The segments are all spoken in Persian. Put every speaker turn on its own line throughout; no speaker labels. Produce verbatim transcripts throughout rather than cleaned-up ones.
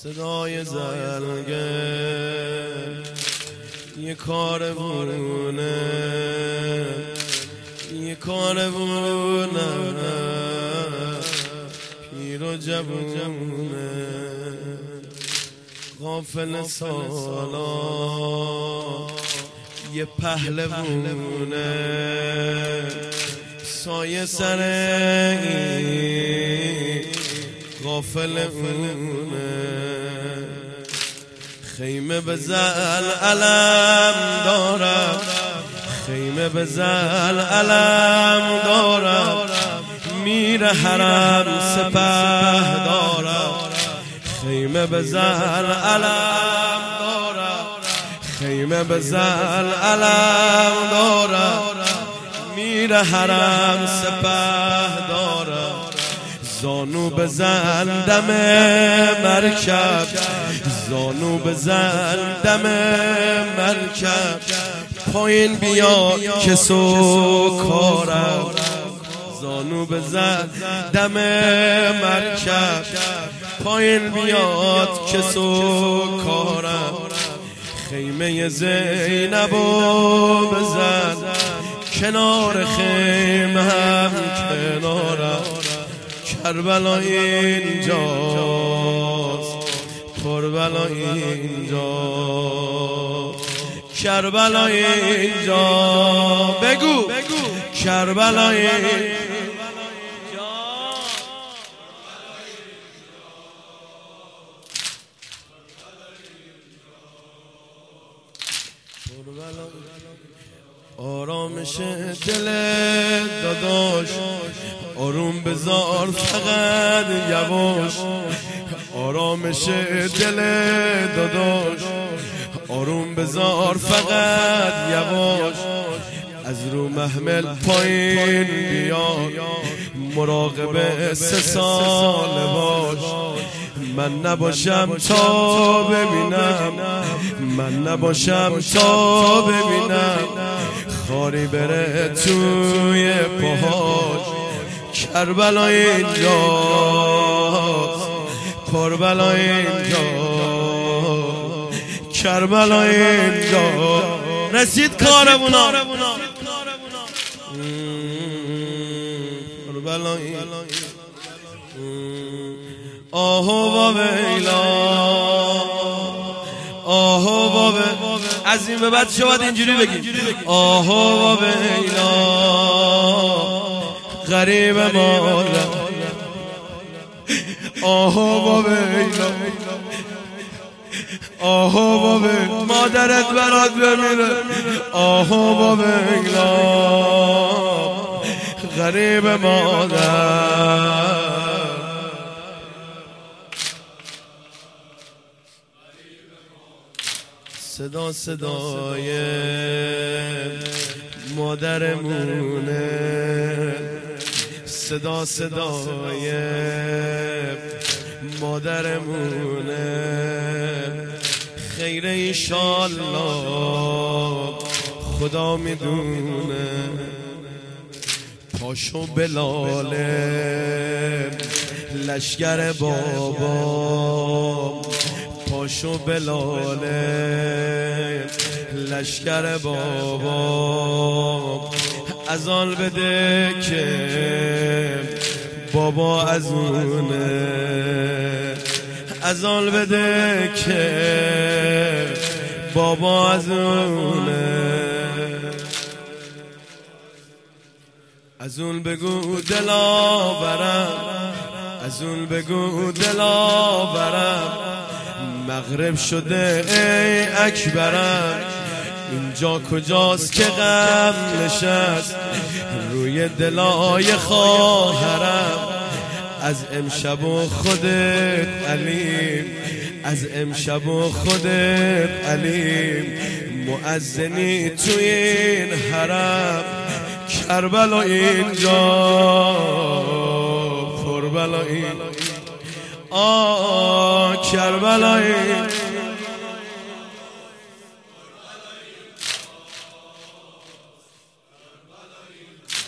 صدای زلگه یه کاروونه یه کاروونه پیر و جوونه غافل سالا یه پهلوونه سایه سر این غافلونه خیمه بزن علم دارم خیمه بزن علم دارم میره حرم سپه دارم خیمه بزن علم دارم خیمه بزن علم دارم میره حرم سپه دارم زانو بزن دم مرکب زانو بزن دم مرکب پایین بیا که سوکارم زانو بزن دم مرکب پایین بیاد که سوکارم خیمه زینبو بزن کنار خیمه هم کنارم کربلا اینجاست کربلا اینجا کربلا اینجا بگو کربلا اینجا آرامش دل داداش آروم بذار فقط یواش آرامش دل داداش آروم بذار فقط یواش از رو محمل پایین بیا مراقب سه ساله باش من نباشم تا ببینم من نباشم تا ببینم خاری بره توی پاهاش کربلا اینجاست کربلا اینجا کربلا اینجا رسید کارمونا کربلا اینجا آهو با ویلا آهو با ویلا از این به بعد شما اینجوری بگیم آهو با ویلا غریب مادر آهو با ویلا آهو با ویلا مادرت برات بمیره آهو با ویلا غریب مادر صدا صدای مادرمونه صدا صدای مادرمونه خیر ایشالله خدا میدونه پاشو بلاله لشگر بابا پاشو بلاله لشگر بابا اذان بده که بابا ازونه اذان بده که بابا ازونه از اون بگو دلا برم از اون بگو دلا برم مغرب شده ای اکبرم اینجا کجاست که غم نشست روی دلای خواهرم از امشب و خودت علیم از امشب و خودت علیم مؤذنی توی این حرم کربلا اینجا کربلا این آه کربلا این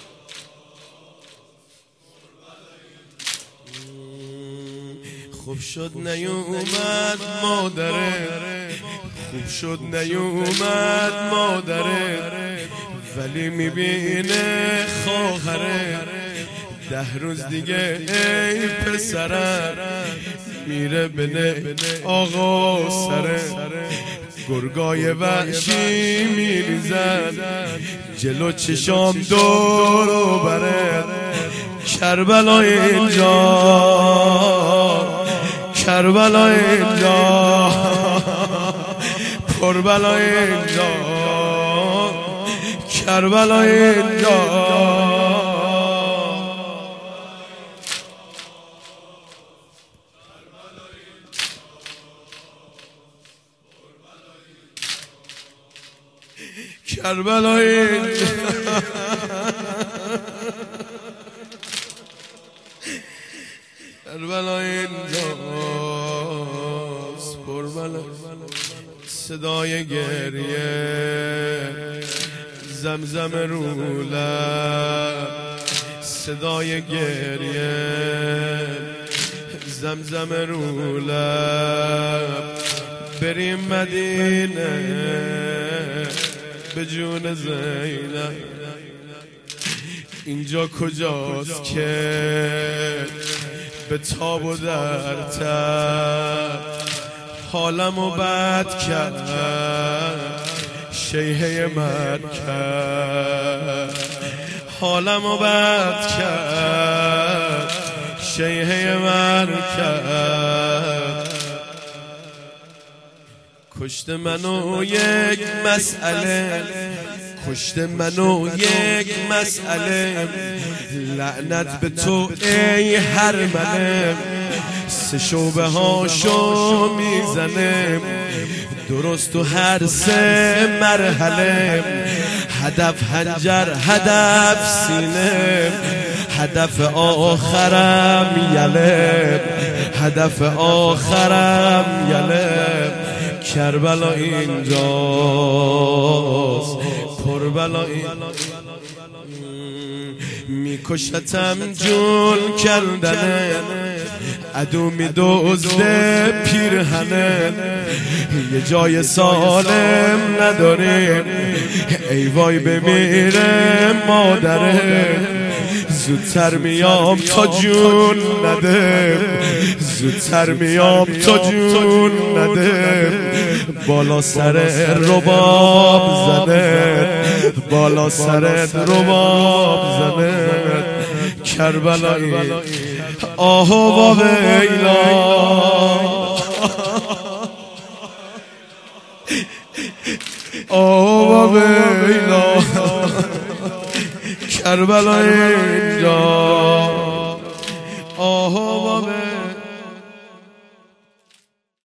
خوب شد نیومد مادره، خوب شد نیومد مادره، ولی میبینه خواهره ده روز دیگه ای پسرم میره بنه آقا سره. گرگای وحشی میریزن جلو چشام دور و بره. کربلا اینجا، کربلا اینجا، کربلا اینجا، کربلا اینجا. کربلا اینجا، کربلا اینجاست. کربلا صدای گریه زمزم رو لب، صدای گریه زمزم رو لب. بریم مدینه به جون زینب. اینجا کجاست که به تاب و در تب حالمو بد کرد شیهه مرکب. حالمو بد کرد شیهه مرکب. کشت منو یک مسئله، کشت منو یک مسئله. لعنت به تو ای هرمله، سه شعبه هاشو میزنه درست تو هر سه مرحله. هدف حنجر، هدف سینه، هدف آخرم یله، هدف آخرم یله. کربلا اینجاست، کربلا اینجاست. میکشتم جون کردنه، عدو میدزده پیرهنه. یه جای سالم نداریم، ای وای بمیره مادره. زودتر میام تا جون نده، زودتر میام تا جون نده. بالا سر رباب زنه، بالا سر رباب زنه. کربلایی آه و ویلا، آه و ویلا. کربلا اینجا، آه و ویلا.